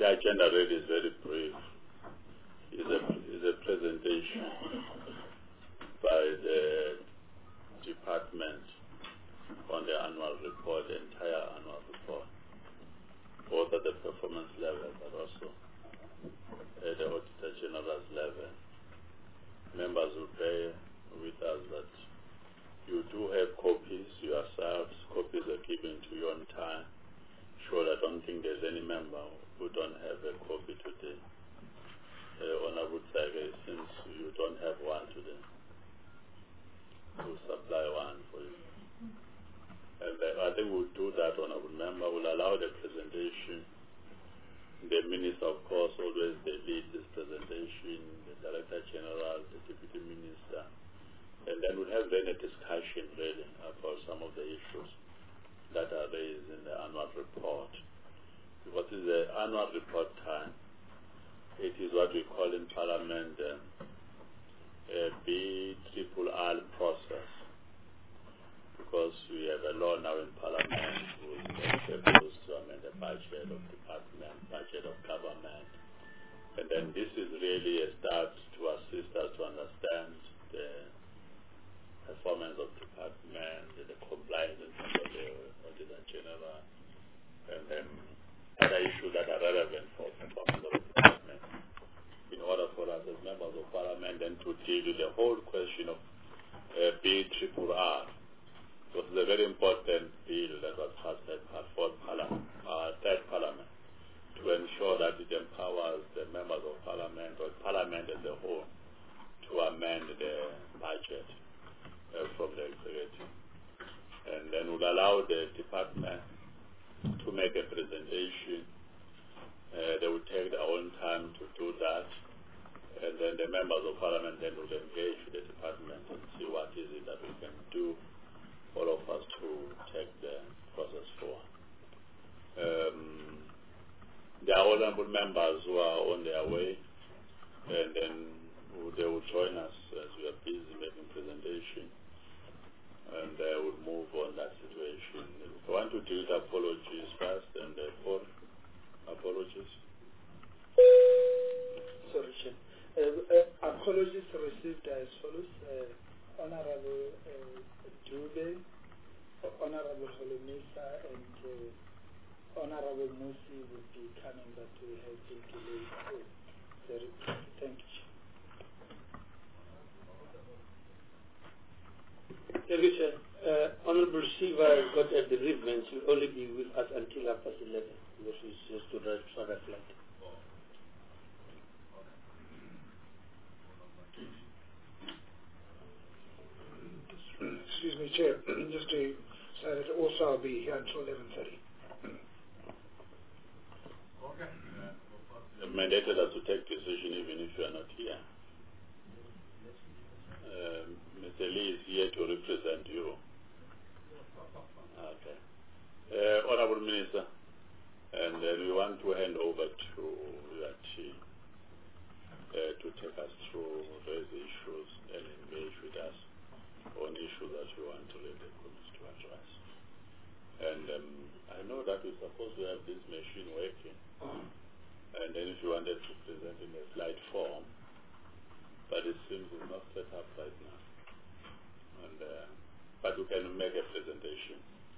The agenda really is very brief. It's a presentation by the department on the annual report, the entire annual report, both at the performance level but also at the Auditor General's level. Members will bear with us that you do have copies yourselves. Copies are given to you on time. Sure, I don't think there's any member who don't have a copy today. Honorable Tsage, since you don't have one today, we'll supply one for you. And I think we'll do that, Honorable Member. We'll allow the presentation. The Minister, of course, always they lead this presentation, the Director General, the Deputy Minister. And then we'll have then a discussion, really, about some of the issues that are raised in the annual report. What is the annual report time? It is what we call in Parliament a BRRR process, because we have a law now in Parliament which proposes to amend the budget of department, budget of government. And then this is really a start to assist us to understand the performance of department, the compliance in terms of the Auditor General, and then other issues that are relevant for performance of the department, in order for us as members of Parliament then to deal with the whole question of BRRR. It was a very important bill that was passed at our third Parliament, to ensure that it empowers the members of Parliament or Parliament as a whole to amend the budget from the executive. And then would allow the department to make a presentation. They would take their own time to do that. And then the members of Parliament then would engage with the department and see what is it that we can do, all of us, to take the process forward. There are honorable members who are on their way, and then they will join us as we are busy making presentation, and they will move on that situation. I want to deal with apologies first, and four apologies. Sorry, Chair. Apologies received as follows. Honorable Dube, Honorable Holomisa, and Honorable Musi will be coming, but we have been delayed. Thank you. Thank you, Chair. Honorable Siva got a bereavement. Will only be with us until 11:30, because he's just to reflect. Excuse me, Chair. Just to say that also I'll be here until 11:30. Okay. You've mandated us to take decision even if you are not here. Mr. Lee is here to represent you. Okay. Honorable Minister, and we want to hand over to your team to take us through those issues and engage with us on issues that you want to let the committee to address. And I know that we're supposed to have this machine working, and then if you wanted to present in a slide form, but it seems it's not set up right now. And but we can make a presentation.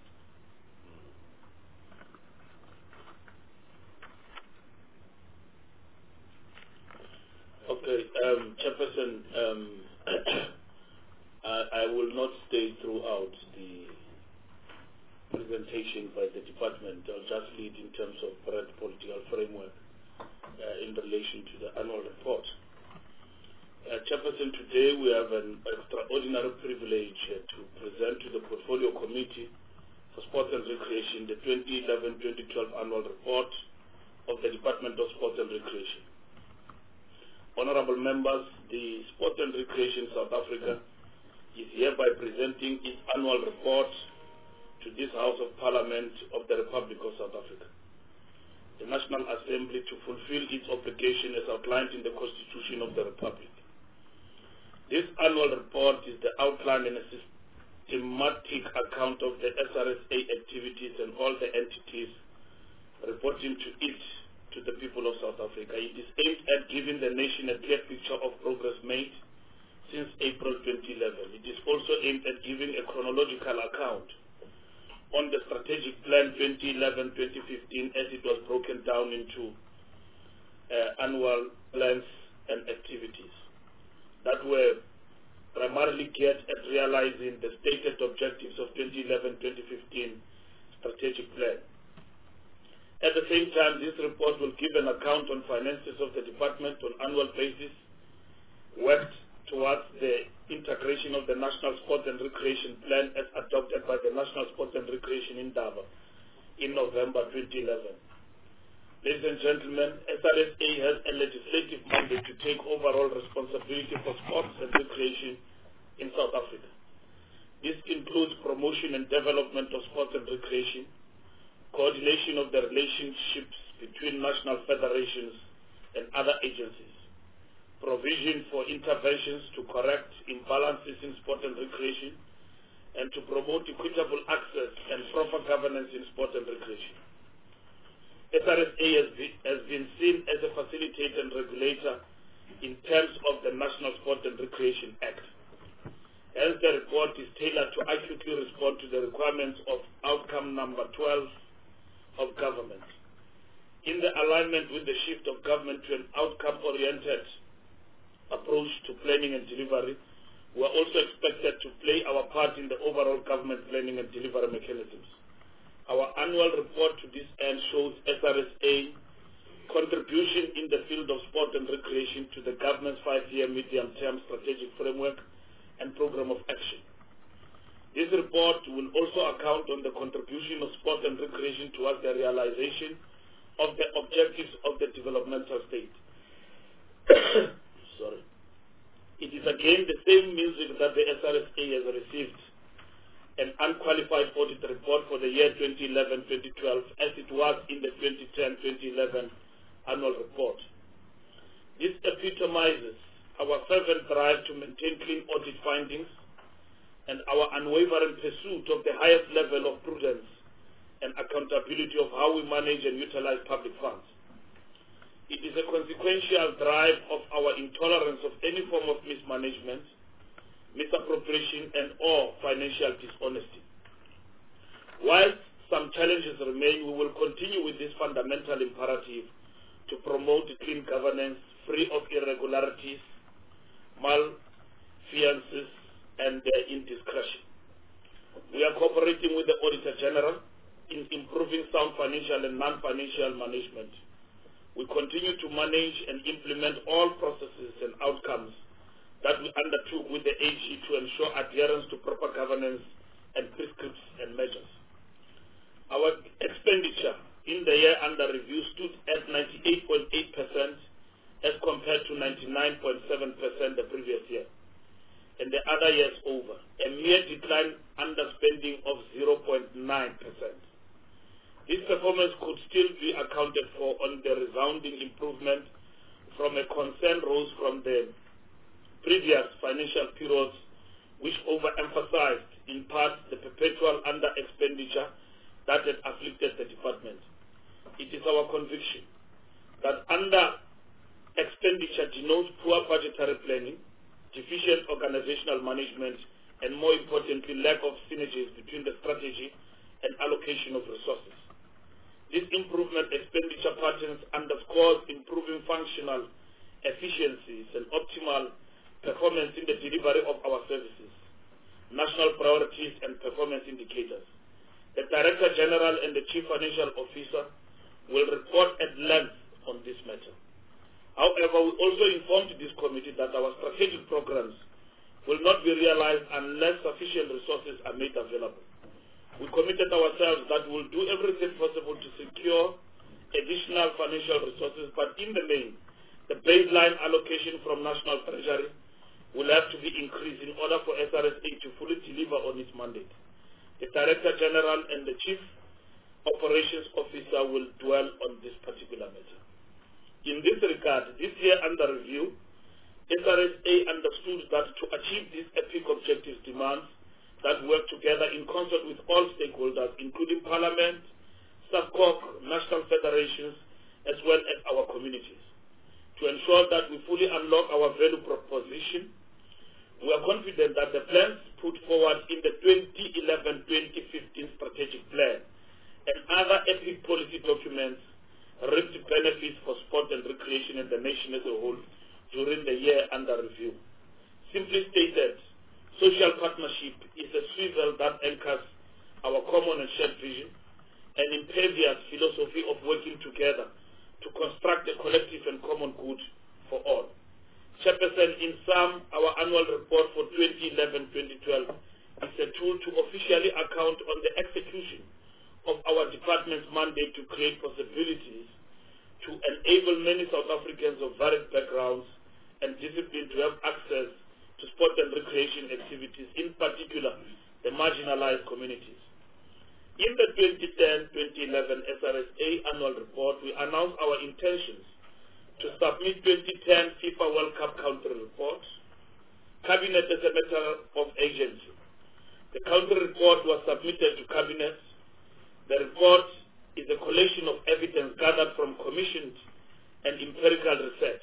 Okay, Chairperson, I will not stay throughout the presentation by the department. I'll just lead in terms of broad political framework in relation to the annual report. Chairperson, today we have an extraordinary privilege to present to the Portfolio Committee for Sport and Recreation the 2011-2012 annual report of the Department of Sport and Recreation. Honorable members, the Sport and Recreation South Africa is hereby presenting its annual report to this House of Parliament of the Republic of South Africa, the National Assembly, to fulfill its obligation as outlined in the Constitution of the Republic. This annual report is the outline and a systematic account of the SRSA activities and all the entities reporting to it, to the people of South Africa. It is aimed at giving the nation a clear picture of progress made since April 2011. It is also aimed at giving a chronological account on the strategic plan 2011-2015 as it was broken down into annual plans and activities that were primarily geared at realizing the stated objectives of 2011-2015 strategic plan. At the same time, this report will give an account on finances of the department on annual basis, worked towards the integration of the National Sport and Recreation Plan as adopted by the National Sport and Recreation Indaba in November 2011. Ladies and gentlemen, SRSA has a legislative mandate to take overall responsibility for sports and recreation in South Africa. This includes promotion and development of sports and recreation, coordination of the relationships between national federations and other agencies, provision for interventions to correct imbalances in sport and recreation, and to promote equitable access and proper governance in sport and recreation. SRSA has been seen as a facilitator and regulator in terms of the National Sport and Recreation Act. Hence, the report is tailored to accurately respond to the requirements of outcome number 12 of government. In the alignment with the shift of government to an outcome-oriented approach to planning and delivery, we are also expected to play our part in the overall government planning and delivery mechanisms. Our annual report to this end shows SRSA contribution in the field of sport and recreation to the government's 5-year medium-term strategic framework and program of action. This report will also account on the contribution of sport and recreation towards the realization of the objectives of the developmental state. Sorry. It is again the same music that the SRSA has received an unqualified audit report for the year 2011-2012 as it was in the 2010-2011 annual report. This epitomizes our fervent drive to maintain clean audit findings and our unwavering pursuit of the highest level of prudence and accountability of how we manage and utilize public funds. It is a consequential drive of our intolerance of any form of mismanagement, misappropriation, and or financial dishonesty. Whilst some challenges remain, we will continue with this fundamental imperative to promote clean governance, free of irregularities, malfeasance, and indiscretion. We are cooperating with the Auditor General in improving sound financial and non-financial management. We continue to manage and implement all processes and outcomes that we undertook with the AG to ensure adherence to proper governance and prescripts and measures. Our expenditure in the year under review stood at 98.8% as compared to 99.7% the previous year, and the other years over, a mere decline underspending of 0.9%. This performance could still be accounted for on the resounding improvement from a concern rose from the previous financial periods, which overemphasized in part the perpetual under-expenditure that had afflicted the department. It is our conviction that under-expenditure denotes poor budgetary planning, deficient organizational management, and more importantly, lack of synergies between the strategy and allocation of resources. This improvement expenditure patterns underscores improving functional efficiencies and optimal performance in the delivery of our services, national priorities, and performance indicators. The Director General and the Chief Financial Officer will report at length on this matter. However, we also informed this committee that our strategic programs will not be realized unless sufficient resources are made available. We committed ourselves that we will do everything possible to secure additional financial resources, but in the main, the baseline allocation from National Treasury will have to be increased in order for SRSA to fully deliver on its mandate. The Director General and the Chief Operations Officer will dwell on this particular matter. In this regard, this year under review, SRSA understood that to achieve these epic objectives demands that work together in concert with all stakeholders, including Parliament, SAPCOC, national federations, as well as our communities. To ensure that we fully unlock our value proposition, we are confident that the plans put forward in the 2011-2015 strategic plan and other EPIC policy documents reaped benefits for sport and recreation in the nation as a whole during the year under review. Simply stated, social partnership is a swivel that anchors our common and shared vision, an impervious philosophy of working together to construct a collective and common good for all. Chairperson, in sum, our annual report for 2011-2012 is a tool to officially account on the execution of our department's mandate to create possibilities to enable many South Africans of varied backgrounds and discipline to have access to sport and recreation activities, in particular the marginalized communities. In the 2010-2011 SRSA annual report, we announced our intentions to submit 2010 FIFA World Cup country report. Cabinet as a matter of agency. The country report was submitted to Cabinet. The report is a collection of evidence gathered from commissioned and empirical research.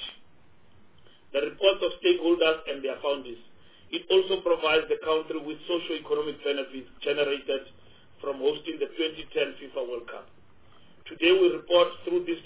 The reports of stakeholders and their founders. It also provides the country with socio-economic benefits generated from hosting the 2010 FIFA World Cup. Today we report through this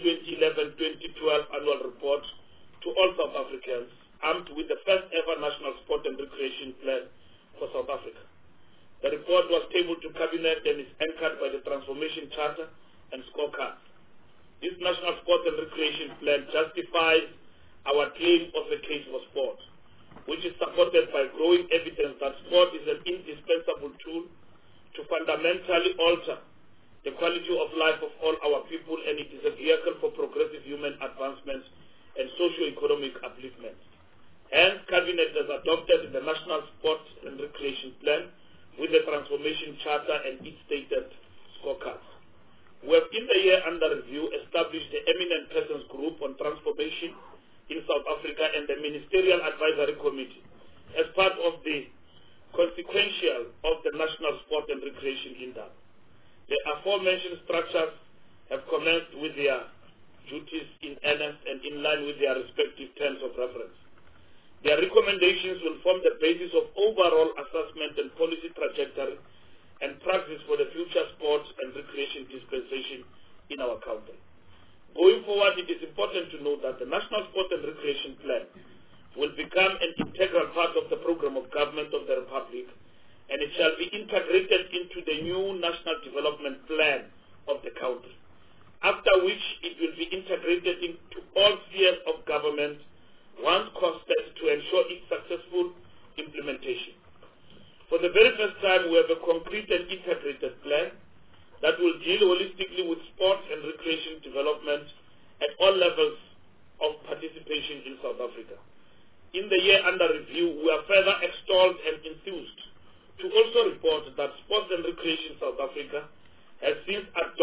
2011-2012 annual report to all South Africans, armed with the first ever National Sport and Recreation Plan for South Africa. The report was tabled to Cabinet and is anchored by the Transformation Charter and Scorecard. This National Sport and Recreation Plan justifies our claim of a case for sport, which is supported by growing evidence that sport is an indispensable tool to fundamentally alter the quality of life of all our people, and it is a vehicle for progressive human advancement and socio-economic upliftment. Hence, Cabinet has adopted the National Sport and Recreation Plan with the Transformation Charter and its stated scorecards. We have, in the year under review, established the Eminent Persons Group on Transformation in South Africa and the Ministerial Advisory Committee as part of the consequential of the National Sport and Recreation Index. The aforementioned structures have commenced with their duties in earnest and in line with their respective terms of reference. Their recommendations will form the basis of overall assessment and policy trajectory and practice for the future sports and recreation dispensation in our country. Going forward, it is important to note that the National Sport and Recreation Plan will become an integral part of the program of government of the Republic, and it shall be integrated into the new National Development Plan of the country, after which it will be integrated into all spheres of government once costed to ensure its successful implementation. For the very first time, we have a concrete and integrated plan that will deal holistically with sports and recreation development at all levels of participation in South Africa. In the year under review, we are further extolled and enthused to also report that Sports and Recreation South Africa has since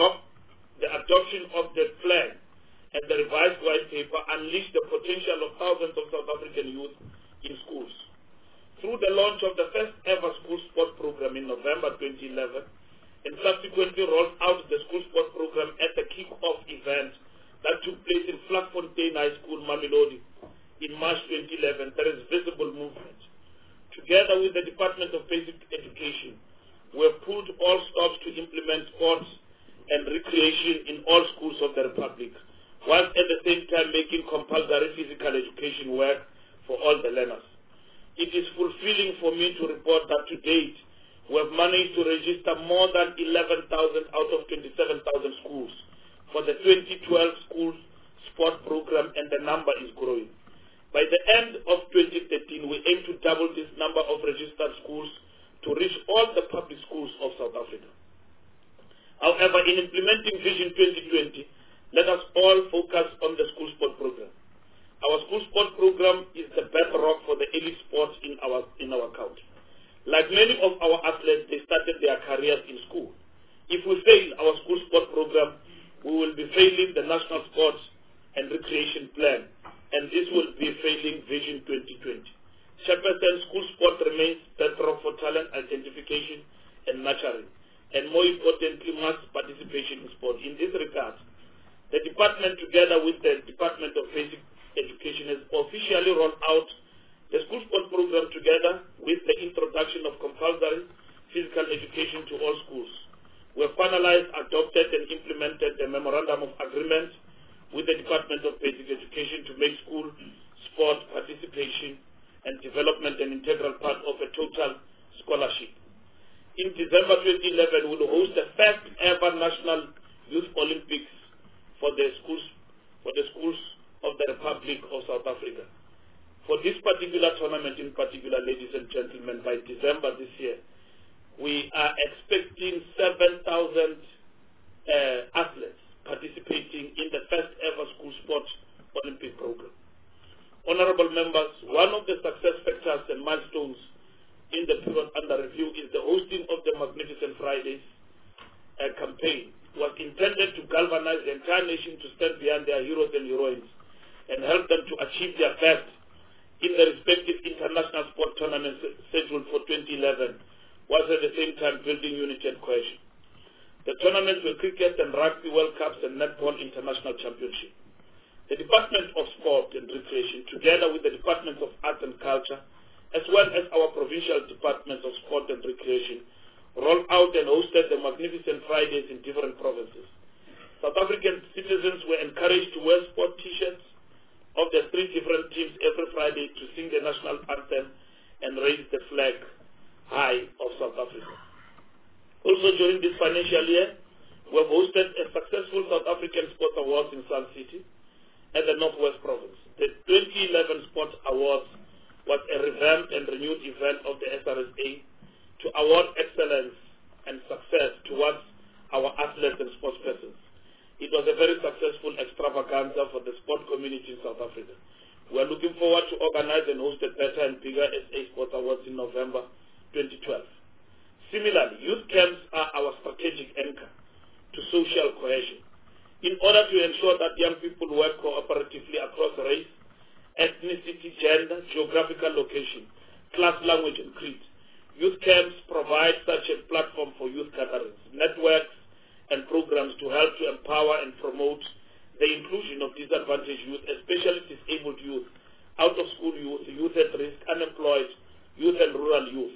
the adoption of the plan and the revised white paper unleashed the potential of thousands of South African youth in schools. Through the launch of the first ever school sport program in November 2011 and subsequently rolled out the school sport program at the kick-off event that took place in Vlakfontein High School, Mamelodi, in March 2011, there is visible movement. Together with the Department of Basic Education, we have pulled all stops to implement sports and recreation in all schools of the Republic, whilst at the same time making compulsory physical education work for all the learners. It is fulfilling for me to report that to date, we have managed to register more than 11,000 out of 27,000 schools for the 2012 school sport program, and the number is growing. By the end of 2013, we aim to double this number of registered schools to reach all the public schools of South Africa. However, in implementing Vision 2020, let us all focus on the school sport program. Our school sport program is the bedrock for the elite sports in our country. Like many of our athletes, they started their careers in school. If we fail our school sport program, we will be failing the National Sports and Recreation Plan, and this will be failing Vision 2020. Chairperson, school sport remains bedrock for talent identification and nurturing, and more importantly, mass participation in sport. In this regard, The department, together with the Department of Basic Education, has officially rolled out the school sport program together with the introduction of compulsory physical education to all schools. We have finalized, adopted, and implemented the Memorandum of Agreement with the Department of Basic Education to make school sport participation and development an integral part of a total scholarship. In December 2011, we will host the first ever National Youth Olympics for the schools of the Republic of South Africa. For this particular tournament in particular, ladies and gentlemen, by December this year, we are expecting 7,000 athletes participating in the first ever school sport Olympic program. Honorable members, one of the success factors and milestones in the period under review is the hosting of the Magnificent Fridays campaign. Was intended to galvanize the entire nation to stand behind their heroes and heroines and help them to achieve their best in the respective international sport tournaments scheduled for 2011, whilst at the same time building unity and cohesion. The tournaments were cricket and rugby World Cups and netball international championship. The Department of Sport and Recreation, together with the Department of Arts and Culture, as well as our provincial departments of sport and recreation, rolled out and hosted the Magnificent Fridays in different provinces. South African citizens were encouraged to wear sport t-shirts of the 3 different teams every Friday to sing the national anthem and raise the flag high of South Africa. Also during this financial year, we have hosted a successful South African Sports Awards in Sun City at the Northwest Province. The 2011 Sports Awards was a revamped and renewed event of the SRSA to award excellence and success towards our athletes and sportspersons. It was a very successful extravaganza for the sport community in South Africa. We are looking forward to organize and host a better and bigger SA Sports Awards in November 2012. Similarly, youth camps are our strategic anchor to social cohesion. In order to ensure that young people work cooperatively across race, ethnicity, gender, geographical location, class, language, and creed, youth camps provide such a platform for youth gatherings, networks, and programs to help to empower and promote the inclusion of disadvantaged youth, especially disabled youth, out-of-school youth, youth at risk, unemployed youth and rural youth.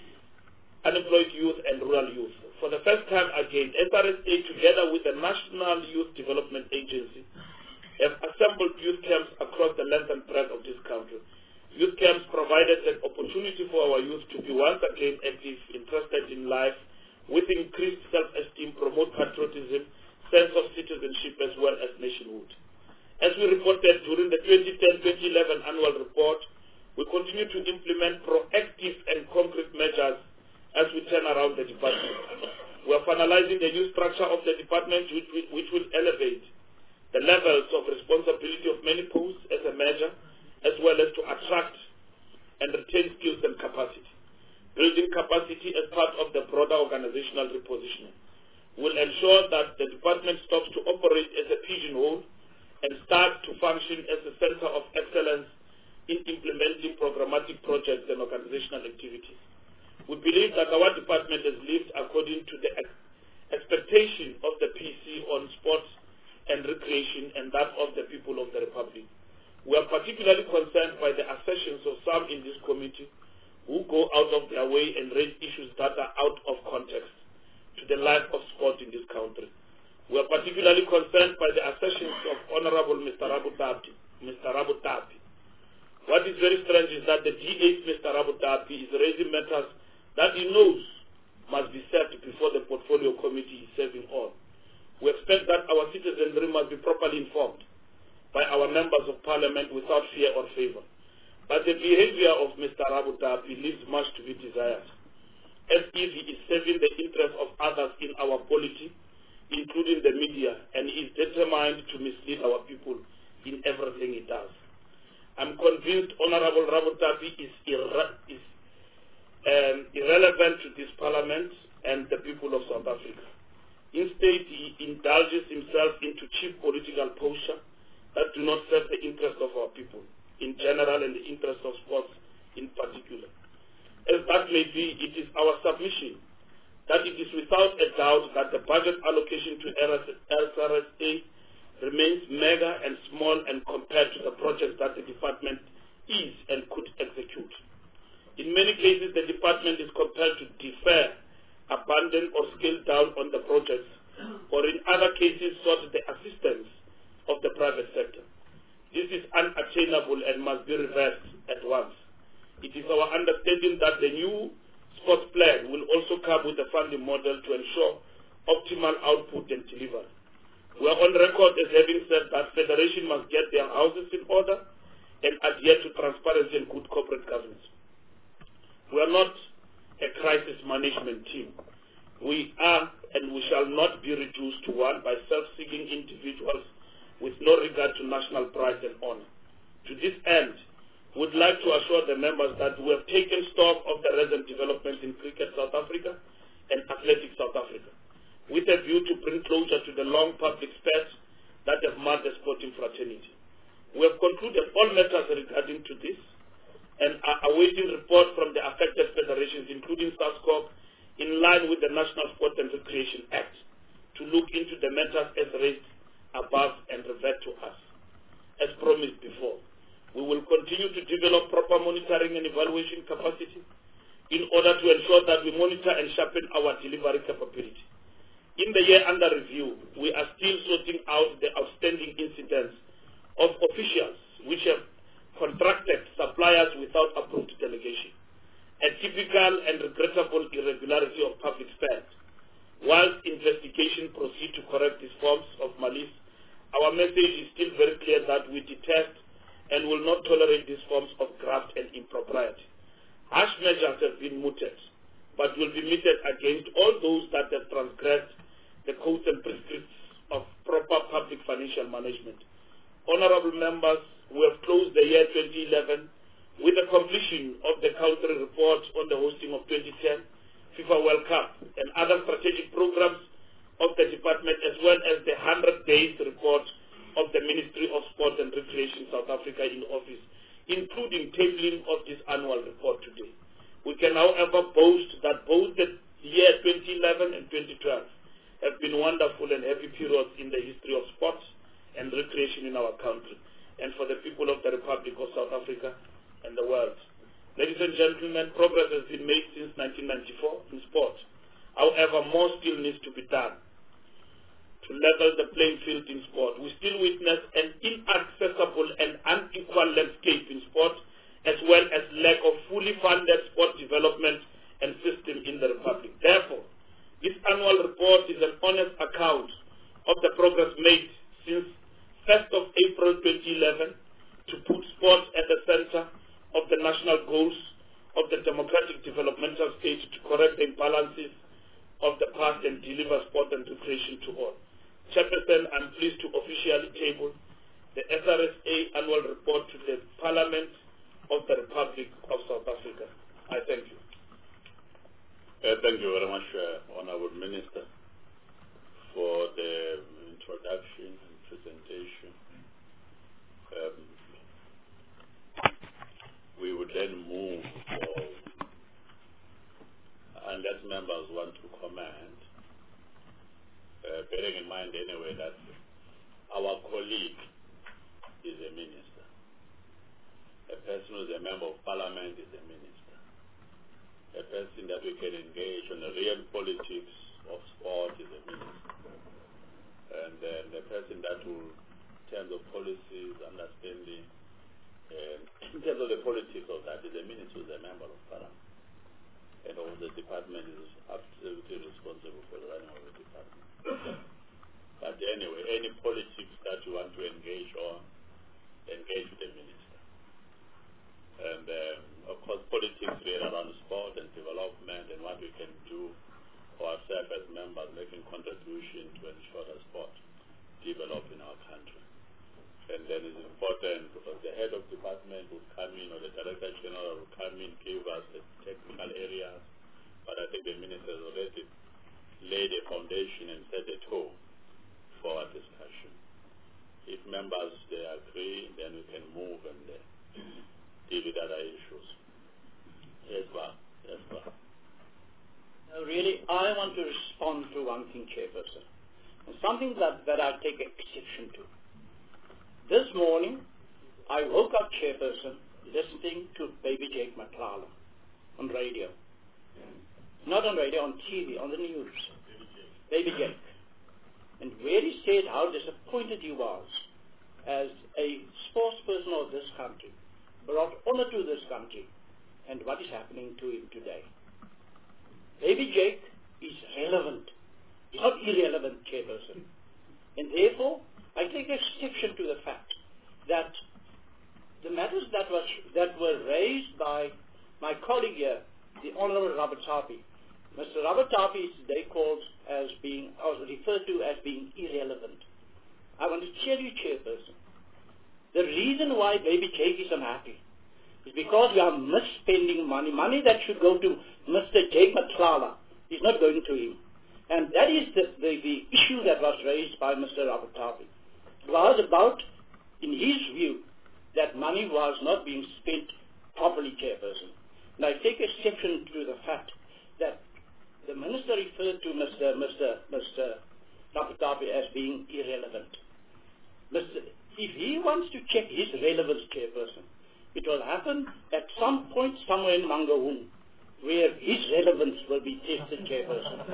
For the first time again, SRSA, together with the National Youth Development Agency, have assembled youth camps across the length and breadth of this country. Youth camps provided an opportunity for our youth to be once again active, interested in life, with increased self-esteem, promote patriotism, sense of citizenship, as well as nationhood. As we reported during the 2010-2011 annual report, we continue to implement proactive and concrete measures as we turn around the department. We are finalizing the new structure of the department, which will elevate the levels of responsibility of many posts as a measure, as well as to attract and retain skills and capacity. Building capacity as part of the broader organizational repositioning will ensure that the department stops to operate as a pigeonhole and starts to function as a center of excellence in implementing programmatic projects and organizational activities. We believe that our department has lived according to the expectation of the PC on sports and recreation and that of the people of the Republic. We are particularly concerned by the assertions of some in this committee who go out of their way and raise issues that are out of context to the life of sport in this country. We are particularly concerned by the assertions of Honorable Mr. Abu Dhabi. What is very strange is that the D8, Mr. Abu Dhabi, is raising matters that he knows must be served before the portfolio committee is serving on. We expect that our citizenry must be properly informed by our members of parliament without fear or favor. But the behavior of Mr. Abu Dhabi leaves much to be desired, as if he is serving the interests of others in our polity, including the media, and is determined to mislead our people in everything he does. I'm convinced Honorable Abu Dhabi is irrelevant to this parliament and the people of South Africa. Instead, he indulges himself into cheap political posture that do not serve the interest of our people in general and the interest of sports in particular. As that may be, it is our submission that it is without a doubt that the budget allocation to SRSA remains mega and small and compared to the projects that the department is and could execute. In many cases, the department is compelled to defer, abandon or scale down on the projects, or in other cases sought the assistance of the private sector. This is unattainable and must be reversed at once. It is our understanding that the new sports plan will also come with a funding model to ensure optimal output and delivery. We are on record as having said that Federation must get their houses in order and adhere to transparency and good corporate governance. We are not a crisis management team. We are and we shall not be reduced to one by self-seeking individuals with no regard to national pride and honor. To this end, we would like to assure the members that we have taken stock of the recent developments in Cricket South Africa and Athletics South Africa, with a view to bring closure to the long public spats that have marked the sporting fraternity. We have concluded all matters regarding to this and are awaiting report from the affected federations, including SASCOC, in line with the National Sport and Recreation Act, to look into the matters as raised above and revert to us. As promised before, we will continue to develop proper monitoring and evaluation capacity in order to ensure that we monitor and sharpen our delivery capability. In the year under review, we are still sorting out the outstanding incidents of officials which have contracted suppliers without approved delegation, a typical and regrettable irregularity of public spend. Whilst investigation proceed to correct these forms of malice, our message is still very clear that we detest and will not tolerate these forms of graft and impropriety. Harsh measures have been mooted, but will be meted against all those that have transgressed the codes and prescripts of proper public financial management. Honorable members, we have closed the year 2011 with the completion of the country report on the hosting of 2010 FIFA World Cup and other strategic programs of the department, as well as the 100 days report of the Ministry of Sport and Recreation South Africa in office, including tabling of this annual report today. We can, however, boast that both the year 2011 and 2012 have been wonderful and happy periods in the history of sports and recreation in our country and for the people of the Republic of South Africa and the world. Ladies and gentlemen, progress has been made since 1994 in sport. However, more still needs to be done to level the playing field in sport. We still witness an inaccessible and unequal landscape in sport, as well as lack of fully funded sport development and system in the Republic. Therefore, this annual report is an honest account of the progress made since 1st of April 2011 to put sport at the center of the national goals of the democratic developmental stage, to correct the imbalances of the past and deliver sport and recreation to all. Chairperson, I'm pleased to officially table the SRSA annual report to the Parliament of the Republic of South Africa. I thank you. Thank you very much, Honorable Minister, for the introduction and presentation. We would then move for, unless members want to comment, bearing in mind anyway that our colleague is a minister. A person who is a member of parliament is a minister. A person that we can engage on the real politics of sport is a minister. And then the person that will, in terms of policies, understanding, in terms of the politics of that, is a minister who is a member of parliament. And all the department is absolutely responsible for the running of the department. But anyway, any politics that you want to engage on, engage with the minister. And of course, politics really around sport and development and what we can do for ourselves as members, making contribution to ensure that sport develop in our country. And then it's important because the head of department will come in, or the director general will come in, give us the technical areas. But I think the minister has already laid a foundation and set a tone for our discussion. If members they agree, then we can move and deal with other issues. Yes, ma'am. Yes, ma'am. Really, I want to respond to one thing, Chairperson. Something that I take exception exception to. This morning, I woke up, Chairperson, listening to Baby Jake Matlala on radio. Not on radio, on TV, on the news. Baby Jake. And where he said how disappointed he was as a spokesperson of this country, brought honor to this country, and what is happening to him today. Baby Jake is relevant. He's not irrelevant, Chairperson. And therefore, I take exception to the fact that the matters that were raised by my colleague here, the Honorable Robert Tapi. Mr. Robert Tapi is today called as being, or referred to as being irrelevant. I want to tell you, Chairperson, the reason why Baby Jake is unhappy is because we are misspending money. Money that should go to Mr. Jake Matlala is not going to him. And that is the issue that was raised by Mr. Robert Tapi. It was about, in his view, that money was not being spent properly, Chairperson. And I take exception to the fact that the Minister referred to Mr. Robert Tapi as being irrelevant. If he wants to check his relevance, Chairperson, it will happen at some point somewhere in Mangaung, where his relevance will be tested, Chairperson.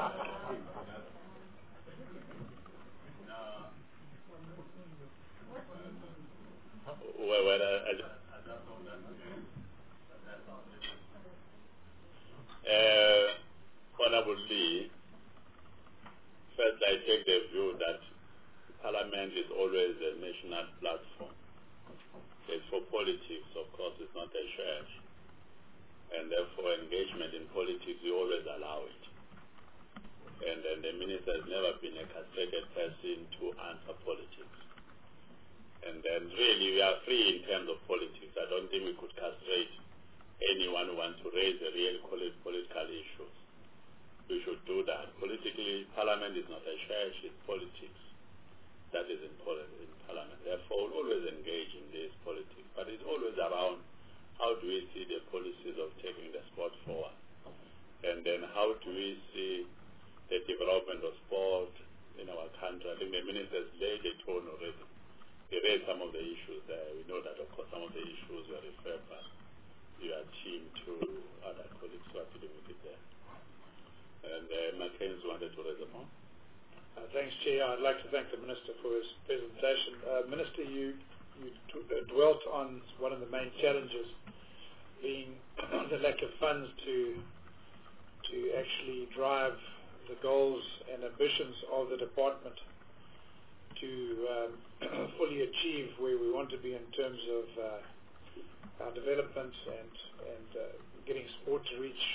Honorable Lee, first I take the view that Parliament is always a national platform. It's for politics, of course, it's not a church. And therefore engagement in politics, we always allow it. And the minister has never been a castrated person to answer politics. And then really we are free in terms of politics. I don't think we could castrate anyone who wants to raise a real political issues. We should do that. Politically, Parliament is not a church, it's politics. That is important in Parliament. Therefore, we'll always engage in this politics. But it's always around how do we see the policies of taking the sport forward? And then how do we see the development of sport in our country? I think the minister's laid a tone already. He raised some of the issues there. We know that, of course, some of the issues were referred by your team to other colleagues who are dealing with it there. And Mackenzie wanted to raise a point. Thanks, Chair. I'd like to thank the Minister for his presentation. Minister, you dwelt on one of the main challenges being the lack of funds to actually drive the goals and ambitions of the department to fully achieve where we want to be in terms of our development and getting sport to reach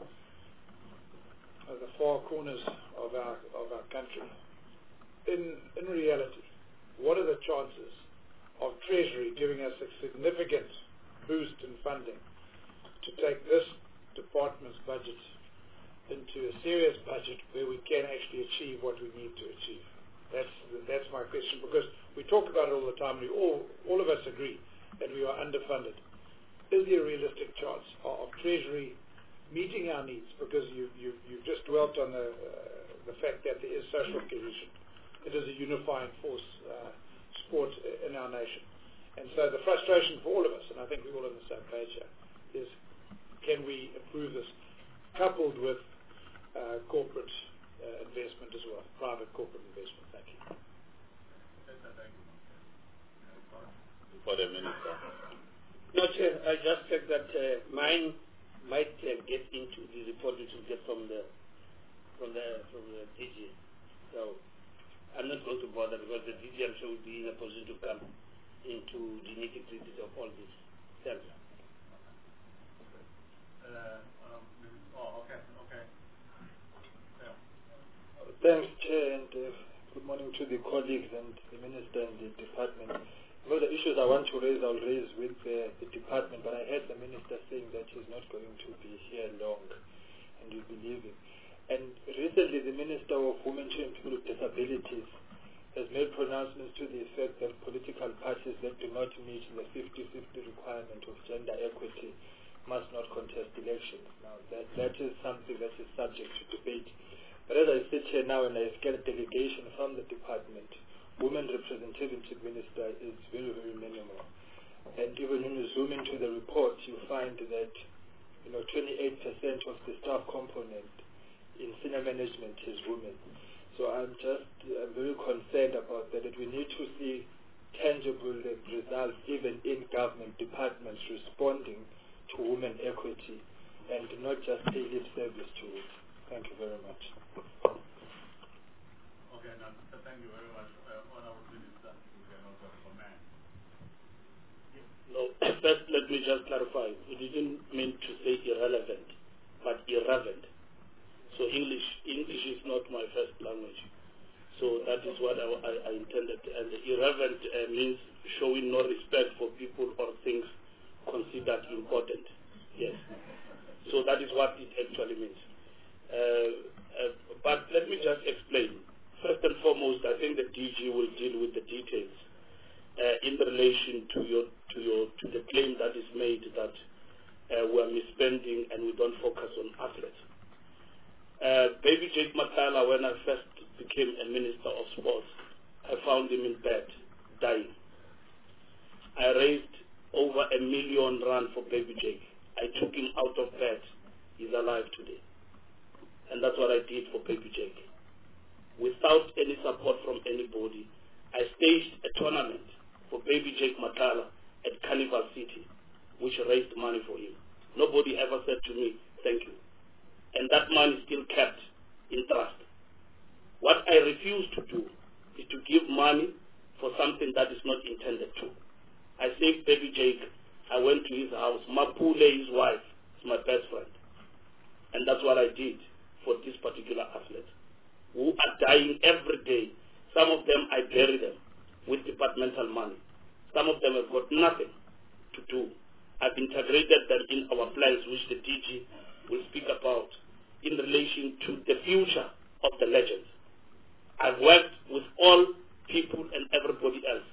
the far corners of our country. In reality, what are the chances of Treasury giving us a significant boost in funding to take this department's budget into a serious budget where we can actually achieve what we need to achieve? That's my question, because we talk about it all the time. We all of us agree that we are underfunded. Is there a realistic chance of Treasury meeting our needs? Because you've just dwelt on the fact that there is social cohesion. It is a unifying force, sport in our nation. And so the frustration for all of us, and I think we're all on the same page here, is can we improve this, coupled with corporate investment as well, private corporate investment. Thank you. For the Minister. No, Chair, I just said that mine might get into the report which will get from the DG. So I'm not going to bother, because the DG, I'm sure, will be in a position to come into the nitty-gritty of all this. Thanks. Thanks, Chair, and good morning to the colleagues and the Minister and the Department. One of the issues I want to raise, I'll raise with the Department, but I heard the Minister saying that he's not going to be here long, and you believe him. And recently, the Minister of Women and People with Disabilities has made pronouncements to the effect that political parties that do not meet the 50-50 requirement of gender equity must not contest elections. Now, that is something that is subject to debate. But as I sit here now and I get a delegation from the Department women representative, Minister, is very, very minimal. And even when you zoom into the report, you find that 28% of the staff component in senior management is women. So I'm very concerned about that we need to see tangible results even in government departments responding to women equity and not just pay lip service to it. Thank you very much. Okay, now, thank you very much. Honorable Minister, you can also comment. No, first let me just clarify. We didn't mean to say irrelevant, but irreverent. So English is not my first language. So that is what I intended. And irreverent means showing no respect for people or things considered important. Yes. So that is what it actually means. But let me just explain. First and foremost, I think the DG will deal with the details in relation to the claim that is made that we are misspending and we don't focus on athletes. Baby Jake Matlala, when I first became a Minister of Sports, I found him in bed, dying. I raised over R1 million for Baby Jake. I took him out of bed. He's alive today. And that's what I did for Baby Jake. Without any support from anybody, I staged a tournament for Baby Jake Matlala at Carnival City, which raised money for him. Nobody ever said to me, thank you. And that money is still kept in trust. What I refuse to do is to give money for something that is not intended to. I saved Baby Jake. I went to his house. Mapule, his wife, is my best friend. And that's what I did for this particular athlete, who are dying every day. Some of them, I bury them with departmental money. Some of them have got nothing to do. I've integrated them in our plans, which the DG will speak about in relation to the future of the legends. I've worked with all people and everybody else.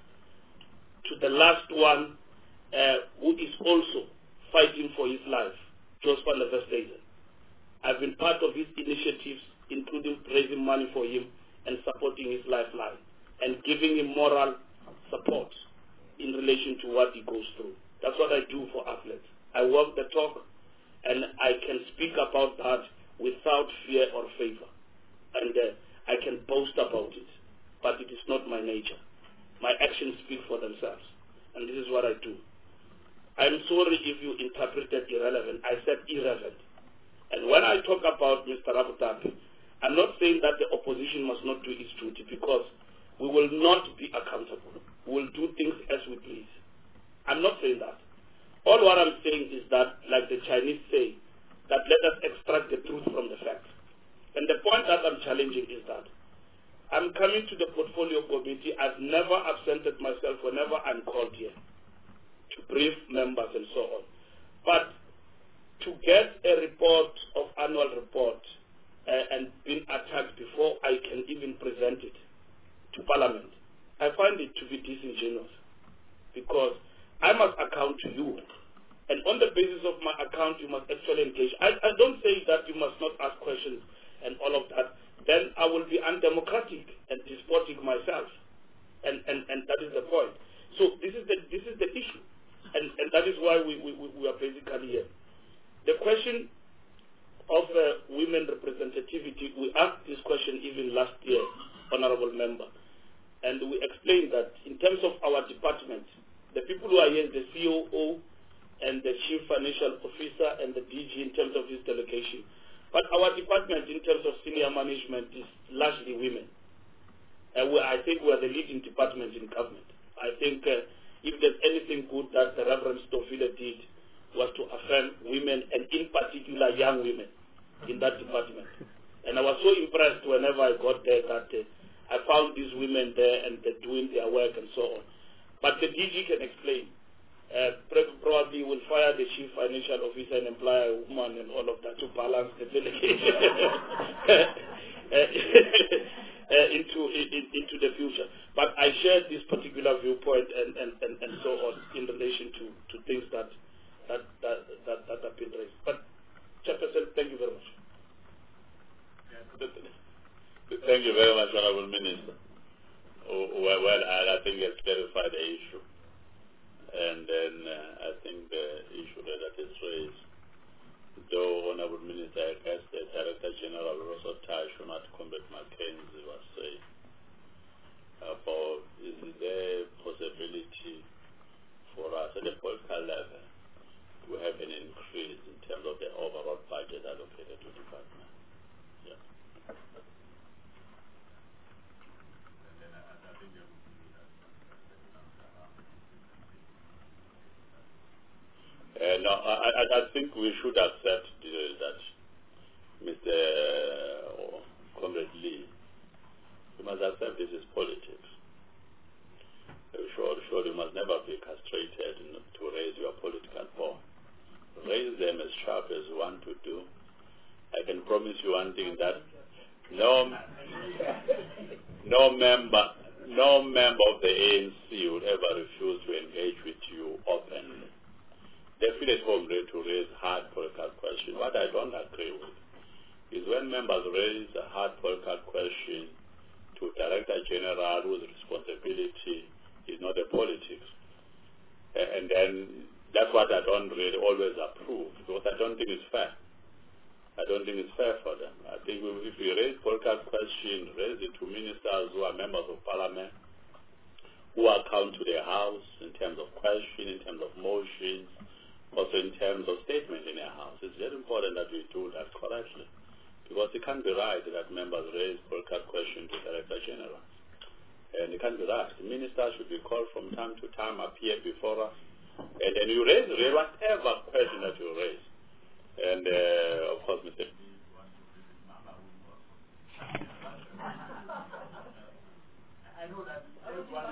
To the last one, who is also fighting for his life, Jos van der Westhuizen. I've been part of his initiatives, including raising money for him and supporting his lifeline and giving him moral support in relation to what he goes through. That's what I do for athletes. I walk the talk, and I can speak about that without fear or favor. And I can boast about it, but it is not my nature. My actions speak for themselves, and this is what I do. I'm sorry if you interpreted irrelevant. I said irrelevant. And when I talk about Mr. Rabutapi, I'm not saying that the opposition must not do its duty, because we will not be accountable. We will do things as we please. I'm not saying that. All what I'm saying is that, like the Chinese say, that let us extract the truth from the facts. And the point that I'm challenging is that I'm coming to the portfolio committee. I've never absented myself whenever I'm called here to brief members and so on. But to get a report of annual report and being attacked before I can even present it to Parliament, I find it to be disingenuous, because I must account to you. And on the basis of my account, you must actually engage. I don't say that you must not ask questions and all of that. Then I will be undemocratic and despotic myself. And that is the point. So this is the issue. And that is why we are basically here. The question of women representativity, we asked this question even last year, Honorable Member. And we explained that in terms of our department, the people who are here, the COO and the Chief Financial Officer and the DG in terms of this delegation. But our department in terms of senior management is largely women. I think we are the leading department in government. I think if there's anything good that the Reverend Stofile did, was to affirm women, and in particular young women in that department. And I was so impressed whenever I got there that I found these women there and they're doing their work and so on. But the DG can explain. Probably will fire the Chief Financial Officer and employ a woman and all of that to balance the delegation into the future. But I share this particular viewpoint and so on in relation to things that have been raised. But Chairperson, thank you very much. Thank you very much, Honorable Minister. No, I think we should accept that Mr. Comrade Lee, we must accept this is politics. Sure, you must never be castrated to raise your political power. Raise them as sharp as you want to do. I can promise you one thing, that no member of the ANC would ever refuse to engage with you openly. They feel at home ready to raise hard political questions. What I don't agree with is when members raise a hard political question to Director General whose responsibility is not the politics. And then that's what I don't really always approve, because I don't think it's fair. I don't think it's fair for them. I think if we raise political questions, raise it to ministers who are members of parliament, who account to their house in terms of questions, in terms of motions, also in terms of statements in their house. It's very important that we do that correctly, because it can't be right that members raise political questions to Director General. And it can't be right. The minister should be called from time to time, appear before us, and then you raise whatever question that you raise. And of course, Mr. I know that everyone.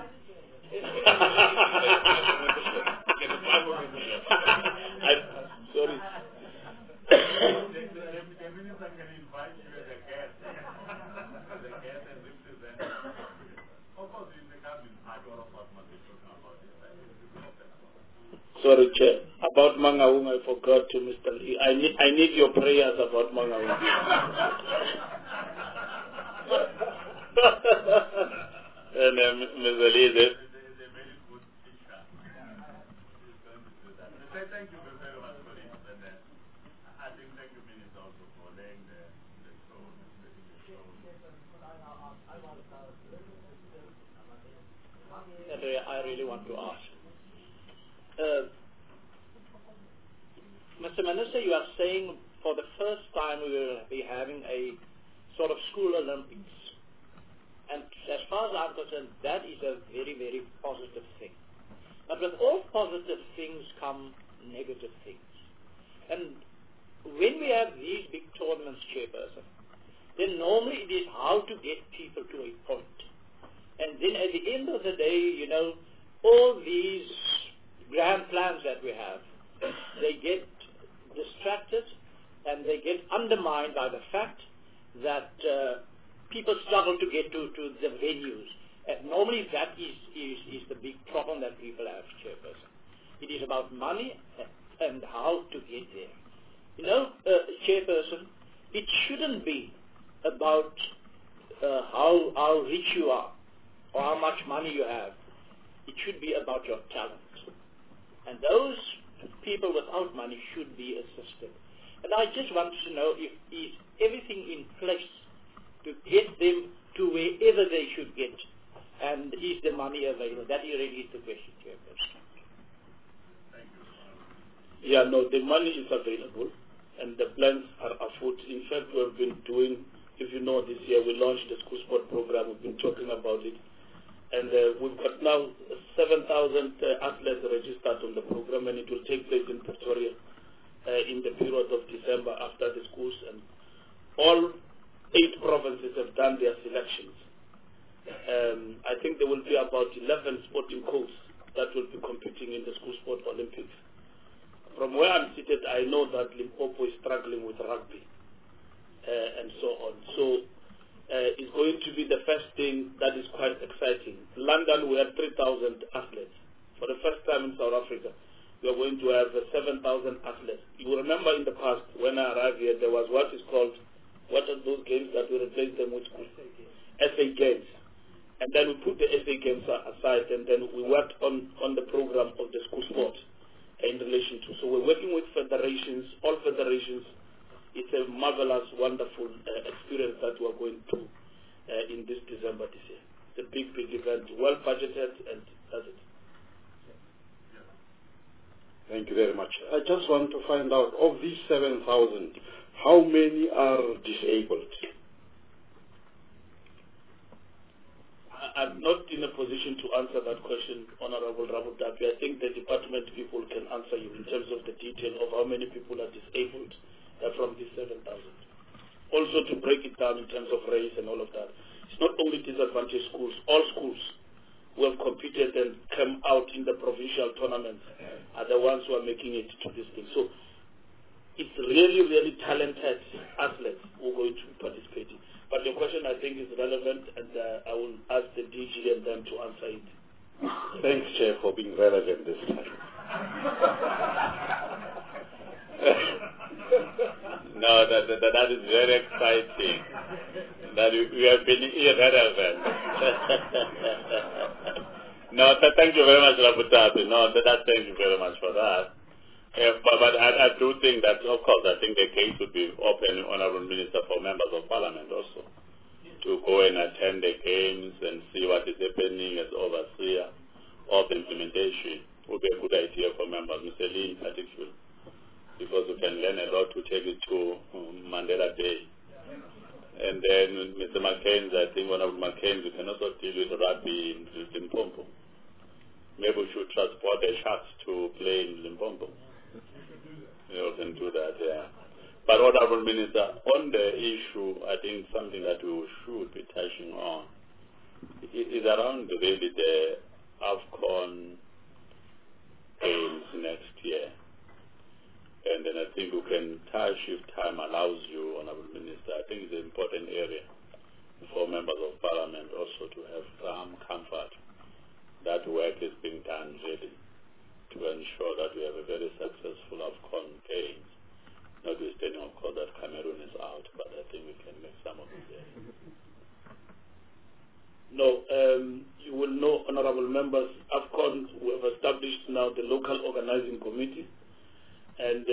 Sorry. The minister can invite you as a guest. As a guest and represent. Of course, you become in part of what must be talking about this. Sorry, Chair. About Mangaung, I forgot to Mr. Lee. I need your prayers about Mangaung. And Mr. Lee, It's a very good picture. He's going to do that. Thank you very much for it. And I think thank you, Minister, also for laying the stone, setting the stone. I really want to ask. Mr. Minister, you are saying for the first time we will be having a sort of school Olympics. And as far as I'm concerned, that is a very, very positive thing. But with all positive things come negative things. And when we have these big tournaments, Chairperson, then normally it is how to get people to a point. And then at the end of the day, all these grand plans that we have, they get distracted and they get undermined by the fact that people struggle to get to the venues. And normally that is the big problem that people have, Chairperson. It is about money and how to get there. Chairperson, it shouldn't be about how rich you are or how much money you have. It should be about your talent. And those people without money should be assisted. And I just want to know if is everything in place to get them to wherever they should get, and is the money available? That really is the question, Chairperson. Yeah, no, the money is available, and the plans are afoot. In fact, we've been doing, if you know, this year we launched the school sport program. We've been talking about it. And we've got now 7,000 athletes registered on the program, and it will take place in Pretoria in the period of December after the schools. And all 8 provinces have done their selections. I think there will be about 11 sporting codes that will be competing in the school sport Olympics. From where I'm seated, I know that Limpopo is struggling with rugby and so on. So it's going to be the first thing that is quite exciting. London, we had 3,000 athletes. For the first time in South Africa, we are going to have 7,000 athletes. You remember in the past, when I arrived here, there was what is called, what are those games that we replaced them with? SA Games. And then we put the SA Games aside, and then we worked on the program of the school sport in relation to. So we're working with federations, all federations. It's a marvelous, wonderful experience that we're going to in this December this year. It's a big, big event, well budgeted, and that's it. Thank you very much. I just want to find out, of these 7,000, how many are disabled? I'm not in a position to answer that question, Honorable Rabodapi. I think the department people can answer you in terms of the detail of how many people are disabled from these 7,000. Also to break it down in terms of race and all of that. It's not only disadvantaged schools, all schools who have competed and come out in the provincial tournaments are the ones who are making it to this thing. So it's really, really talented athletes who are going to be participating. But your question, I think, is relevant, and I will ask the DG and them to answer it. Thanks, Chair, for being relevant this time. No, that is very exciting. That we have been irrelevant. No, thank you very much, Rabodapi. No, thank you very much for that. But I do think that, of course, I think the gate would be open, Honourable Minister, for members of Parliament also to go and attend the games and see what is happening as overseer of the implementation. Would be a good idea for members, Mr. Lee in particular, because we can learn a lot to take it to Mandela Day. And then Mr. Mackenzie, I think Honourable Mackenzie can also deal with rugby in Limpopo. Maybe we should transport the Sharks to play in Limpopo. You can do that, yeah. But Honourable Minister, on the issue, I think something that we should be touching on is around really the AFCON games next year. And then I think we can touch, if time allows you, Honourable Minister, I think it's an important area for members of Parliament also to have some comfort that work is being done really to ensure that we have a very successful AFCON games, notwithstanding, of course, that Cameroon is out, but I think we can make some of it there. No, you will know, honourable members, AFCON, we have established now the local organizing committee, and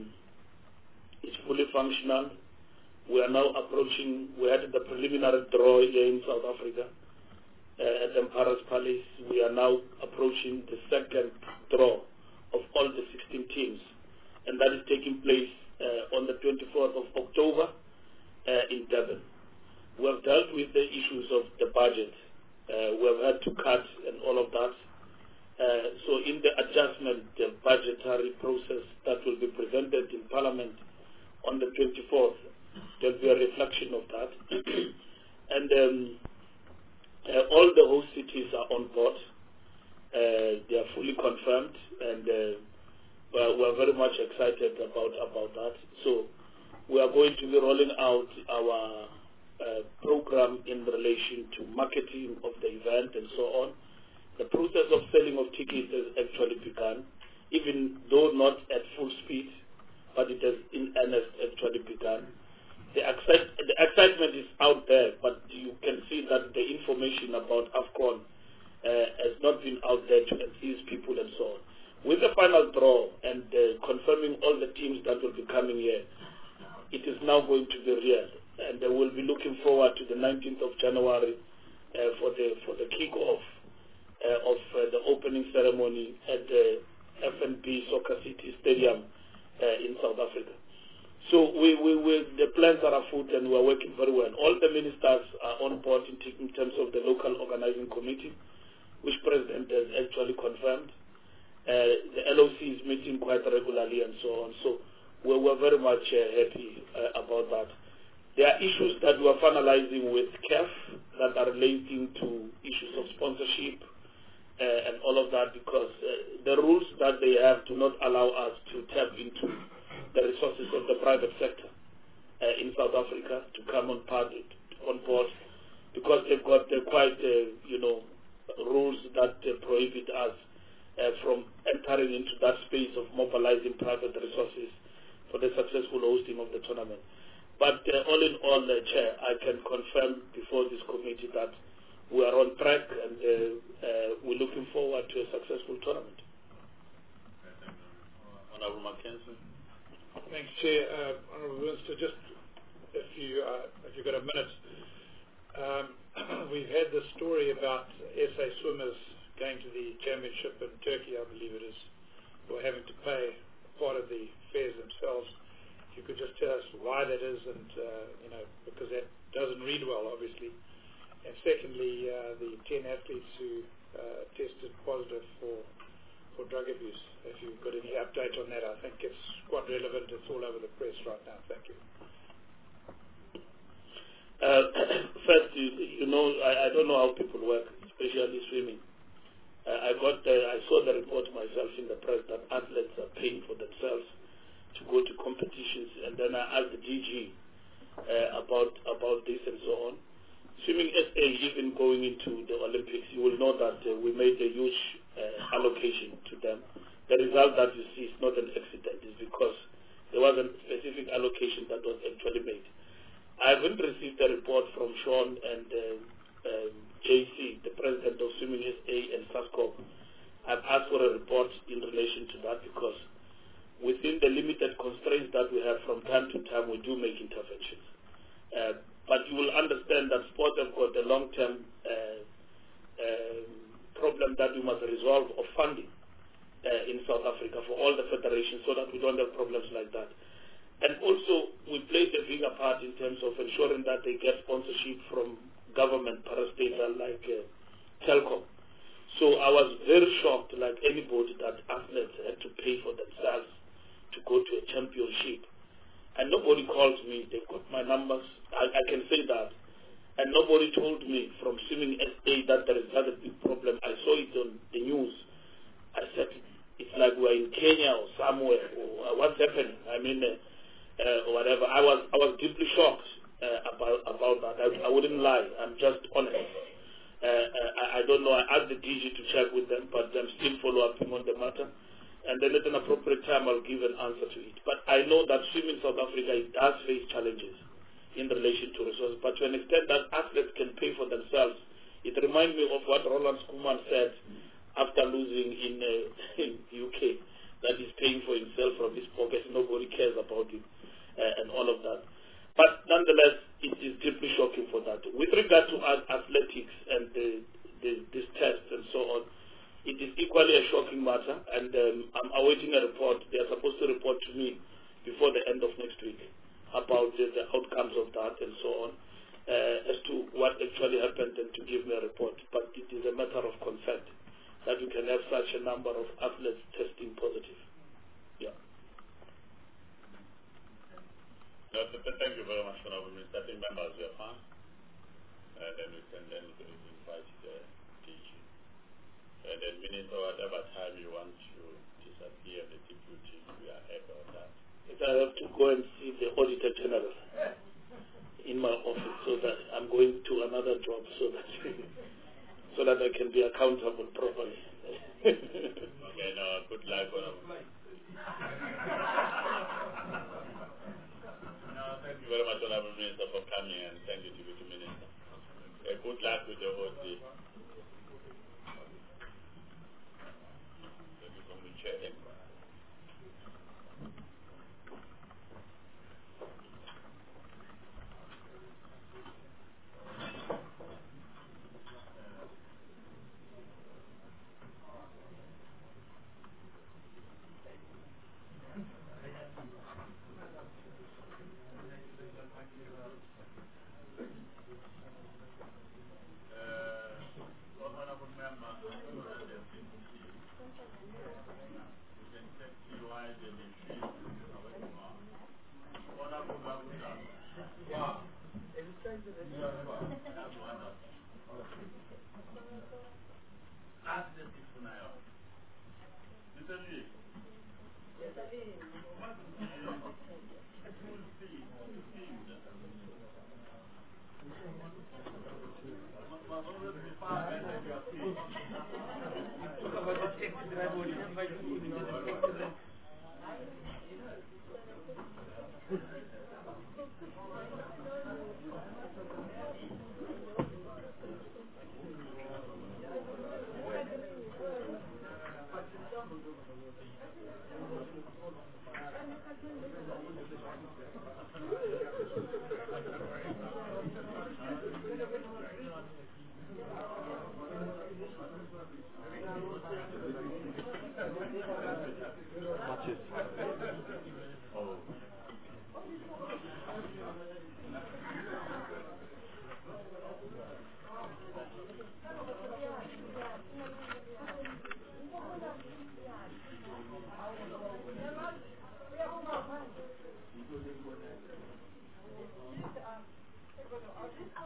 it's fully functional. We are now approaching, we had the preliminary draw here in South Africa at Emperor's Palace. We are now approaching the second draw of all the 16 teams, and that is taking place on the 24th of October in Durban. We have dealt with the issues of the budget. We have had to cut and all of that. So in the adjustment, the budgetary process that will be presented in Parliament on the 24th, there will be a reflection of that. And all the host cities are on board. They are fully confirmed, and we are very much excited about that. So we are going to be rolling out our program in relation to marketing of the event and so on. The process of selling of tickets has actually begun, even though not at full speed, but it has in earnest actually begun. The excitement is out there, but you can see that the information about AFCON has not been out there to enthuse people and so on. With the final draw and confirming all the teams that will be coming here, it is now going to be real, and we'll be looking forward to the 19th of January for the kick-off of the opening ceremony at the FNB Soccer City Stadium in South Africa. So the plans are afoot, and we're working very well. All the ministers are on board in terms of the local organizing committee, which President has actually confirmed. The LOC is meeting quite regularly and so on. So we're very much happy about that. There are issues that we are finalizing with CAF that are relating to issues of sponsorship and all of that, because the rules that they have do not allow us to tap into the resources of the private sector in South Africa to come on board, because they've got quite rules that prohibit us from entering into that space of mobilizing private resources for the successful hosting of the tournament. But all in all, Chair, I can confirm before this committee that we are on track, and we're looking forward to a successful tournament. Honourable Mackenzie. Thanks, Chair. Honourable Minister, just if you've got a minute, we've had this story about SA swimmers going to the championship in Turkey, I believe it is, who are having to pay part of the fares themselves. If you could just tell us why that is, and because that doesn't read well, obviously. And secondly, the 10 athletes who tested positive for drug abuse. If you've got any update on that, I think it's quite relevant. It's all over the press right now. Thank you. First, I don't know how people work, especially swimming. I saw the report myself in the press that athletes are paying for themselves to go to competitions, and then I asked the DG about this and so on. Swimming SA, even going into the Olympics, you will know that we made a huge allocation to them. The result that you see is not an accident, it's because there was a specific allocation that was actually made. I haven't received a report from Sean and JC, the president of Swimming SA and SASCO. I've asked for a report in relation to that because within the limited constraints that we have from time to time, we do make interventions. But you will understand that sport have got a long-term problem that we must resolve of funding in South Africa for all the federations so that we don't have problems like that. And also, we played a bigger part in terms of ensuring that they get sponsorship from government parastatal like Telkom. So I was very shocked, like anybody, that athletes had to pay for themselves to go to a championship. And nobody called me. They've got my numbers. I can say that. And nobody told me from Swimming SA that there is not a big problem. I saw it on the news. I said, it's like we're in Kenya or somewhere. Or what's happening? I mean, whatever. I was deeply shocked about that. I wouldn't lie. I'm just honest. I don't know. I asked the DG to check with them, but I'm still following up on the matter. And then at an appropriate time, I'll give an answer to it. But I know that Swimming South Africa, it does face challenges in relation to resources. But to an extent that athletes can pay for themselves, it reminds me of what Roland Schoeman said after losing in UK, that he's paying for himself from his pocket. Nobody cares about him and all of that. But nonetheless, it is deeply shocking for that. With regard to athletics and this test and so on, it is equally a shocking matter, and I'm awaiting a report. They are supposed to report to me before the end of next week about the outcomes of that and so on, as to what actually happened and to give me a report. But it is a matter of concern that you can have such a number of athletes testing positive. Yeah. Thank you very much, Honorable Minister. I think members were fine. Then we can invite the DG. And then, Minister, whatever time you want to disappear, the deputy, we are happy on that. I have to go and see the Auditor General in my office, so that I'm going to another job, so that I can be accountable properly. Okay, now good luck, Honorable. Thank you very much, Honorable Minister, for coming, and thank you, Deputy Minister. Good luck with the OC. Thank you from the chair.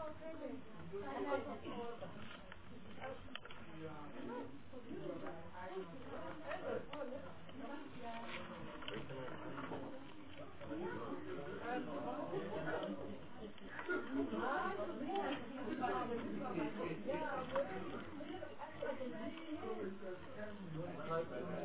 Thank you.